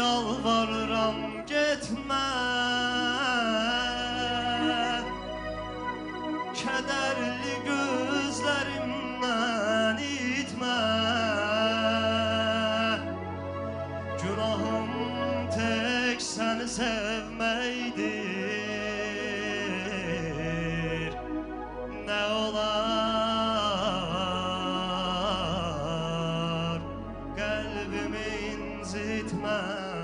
yalvarıram getmə, kədərli gözlərimdən itmə. Günahım tek səni sevməkdir. Nə olar qəlbimi incitmə.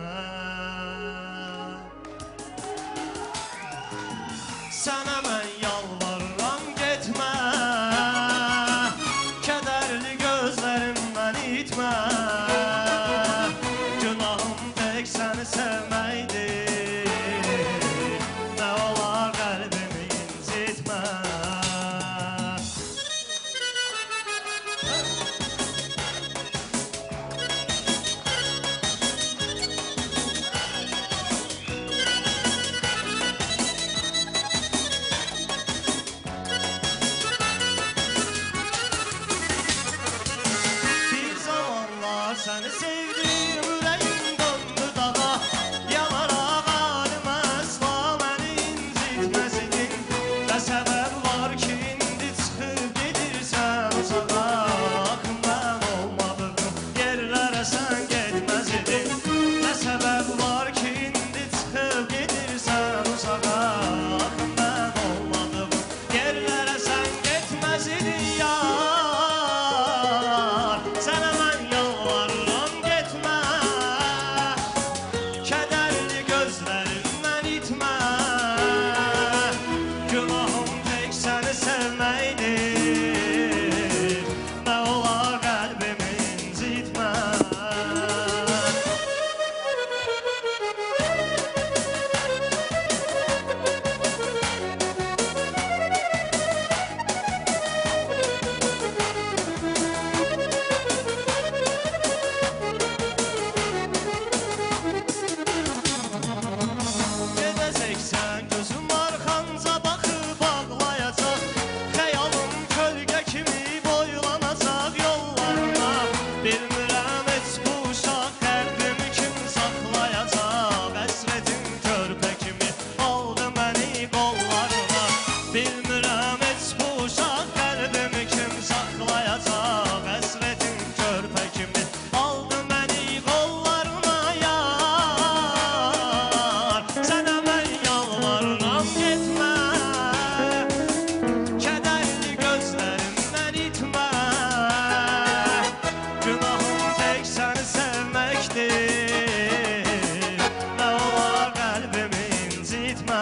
Sənə mən yalvarıram getmə, kədərli gözlərimdən itmə. Günahım tek səni sevməkdir. Nə olar qəlbimi incitmə. Səni sevdim, ürəyim döndü dağa. Yalaraq alim əsla məni incitməsin. Nə səbəb var ki, indi çıxıb gedirsən uzağa. Axın mən olmadığım yerlərə sən getməz idin. Nə səbəb var ki, indi çıxıb gedirsən uzağa. Axın mən olmadığım yerlərə sən getməz idin yar. Sənə mən yalvarıram getmə, kədərli gözlərimdən itmə. Günahım tek səni sevməkdir. Nə olar qəlbimi incitmə. Gedəcəksən gözüm arxanca baxıb ağlayacaq. Xəyalım kölgə kimi boylanacaq yollarına. Bilmirəm heç bu uşaq qəlbimi kim saxlayacaq. Həsrətin körpə kimi aldı məni qollarına. Bilmirəm heç bu uşaq qəlbimi kim saxlayacaq. Həsrətin körpə kimi aldı məni qollarına yar. Sənə mən yalvarıram getmə, kədərli gözlərimdən itmə. Günahım tek səni sevməkdir. Nə olar qəlbimi incitmə.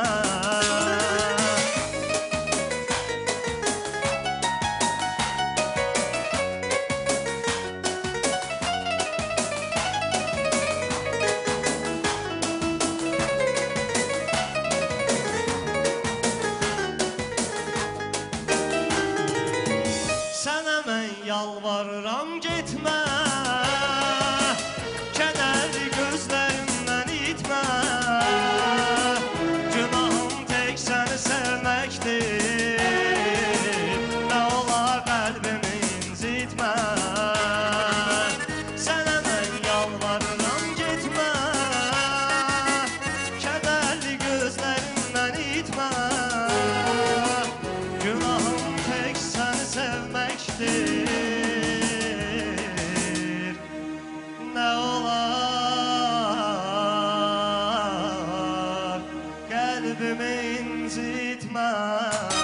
Sənə mən yalvarıram getmə, kədərli gözlərimdən itmə. Günahım tek səni sevməkdir. Nə olar qəlbimi incitmə. Sənə mən yalvarıram getmə, kədərli gözlərimdən itmə. Günahım tek səni sevməkdir. Nə olar qəlbimi incitmə.